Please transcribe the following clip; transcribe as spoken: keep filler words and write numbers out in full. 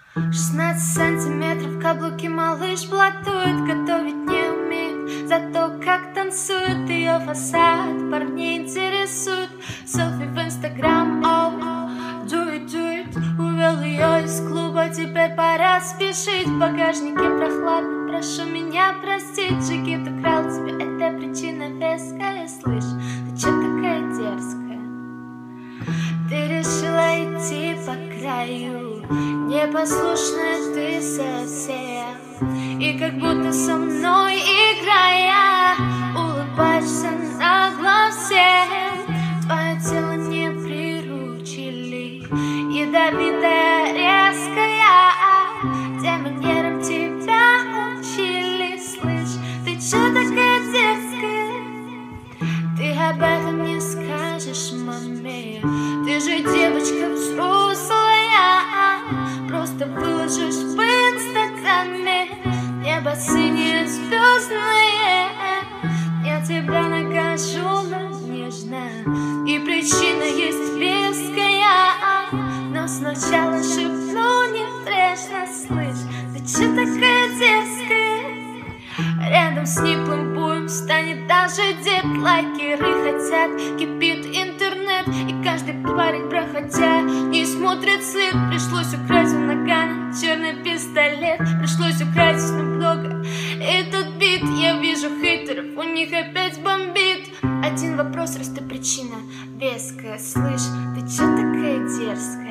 шестнадцать сантиметров, каблуки малыш блатует, готовить не умеет, зато как танцует. Ее фасад парней интересует, селфи в инстаграм, оу, do it, do it. Увел ее из клуба, теперь пора спешить. В багажнике прохладно, прошу меня простить. Джигит украл тебе, это причина веская. Слышь, ты че такая дерзкая? Ты решила идти по краю, непослушная ты совсем. И как будто со мной играя, улыбаешься нагло всем. Твое тело не приручили, ядовитая, резкая. Тем манерам тебя учили. Слышь, ты че такая дерзкая? Ты об этом не скажешь маме. Ты же девочка взрослая, просто выложишь в инстаграме. Небо синее, звездное. Я тебя накажу, но нежно. И причина есть веская, но сначала шепну небрежно. Слышь, ты че такая дерзкая? Рядом с неплым станет даже дед. Лайкеры хотят, кипит интернет. И каждый парень, проходя, не смотрит след. Пришлось украсть у Нагана черный пистолет. Пришлось украсть Снупдога этот бит. Я вижу хейтеров, у них опять бомбит. Один вопрос, раз ты причина веская. Слышь, ты че такая дерзкая?